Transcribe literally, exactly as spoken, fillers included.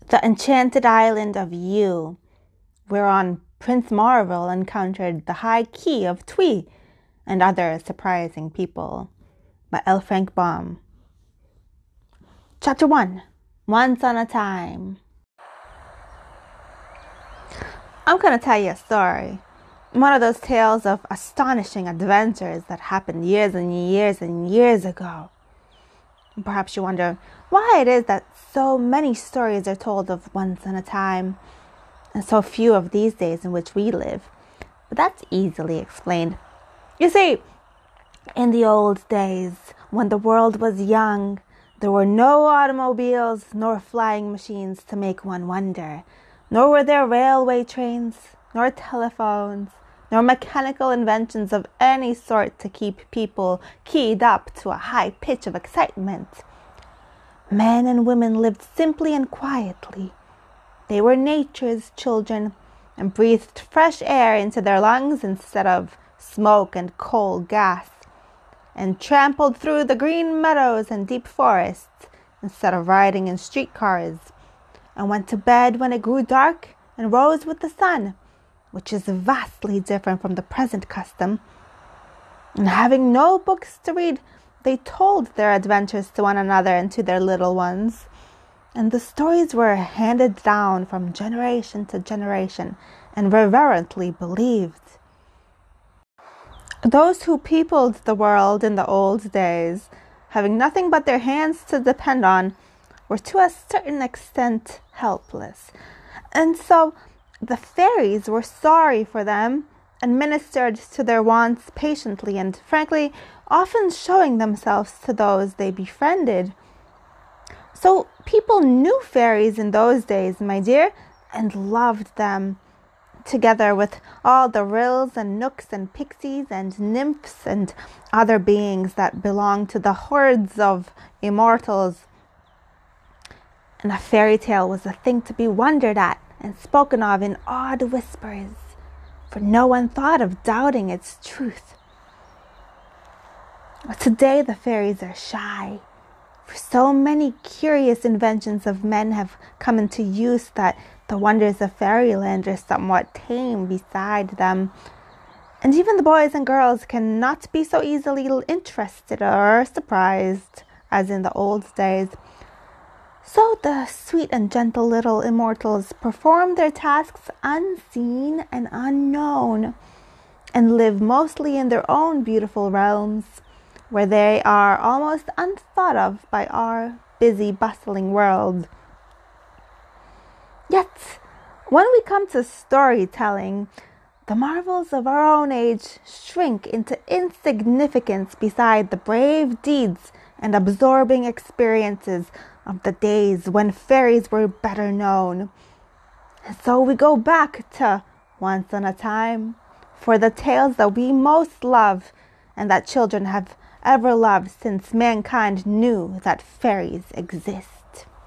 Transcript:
The enchanted island of Yew, whereon Prince Marvel encountered the High Key of Twee and other surprising people, by L. Frank Baum. Chapter one. Once on a Time. I'm going to tell you a story. One of those tales of astonishing adventures that happened years and years and years ago. Perhaps you wonder why it is that so many stories are told of once on a time, and so few of these days in which we live. But that's easily explained. You see, in the old days, when the world was young, there were no automobiles nor flying machines to make one wonder, nor were there railway trains, nor telephones, nor mechanical inventions of any sort to keep people keyed up to a high pitch of excitement. Men and women lived simply and quietly. They were nature's children and breathed fresh air into their lungs instead of smoke and coal gas, and trampled through the green meadows and deep forests instead of riding in streetcars, and went to bed when it grew dark and rose with the sun, which is vastly different from the present custom. And having no books to read, they told their adventures to one another and to their little ones, and the stories were handed down from generation to generation and reverently believed. Those who peopled the world in the old days, having nothing but their hands to depend on, were to a certain extent helpless, and so the fairies were sorry for them and ministered to their wants patiently and frankly, often showing themselves to those they befriended. So people knew fairies in those days, my dear, and loved them, together with all the rills and nooks and pixies and nymphs and other beings that belong to the hordes of immortals. And a fairy tale was a thing to be wondered at and spoken of in awed whispers, for no one thought of doubting its truth. But today the fairies are shy, for so many curious inventions of men have come into use that the wonders of fairyland are somewhat tame beside them, and even the boys and girls cannot be so easily interested or surprised as in the old days. So the sweet and gentle little immortals perform their tasks unseen and unknown, and live mostly in their own beautiful realms, where they are almost unthought of by our busy, bustling world. Yet, when we come to storytelling, the marvels of our own age shrink into insignificance beside the brave deeds and absorbing experiences of the days when fairies were better known. And so we go back to once on a time for the tales that we most love and that children have ever loved since mankind knew that fairies exist.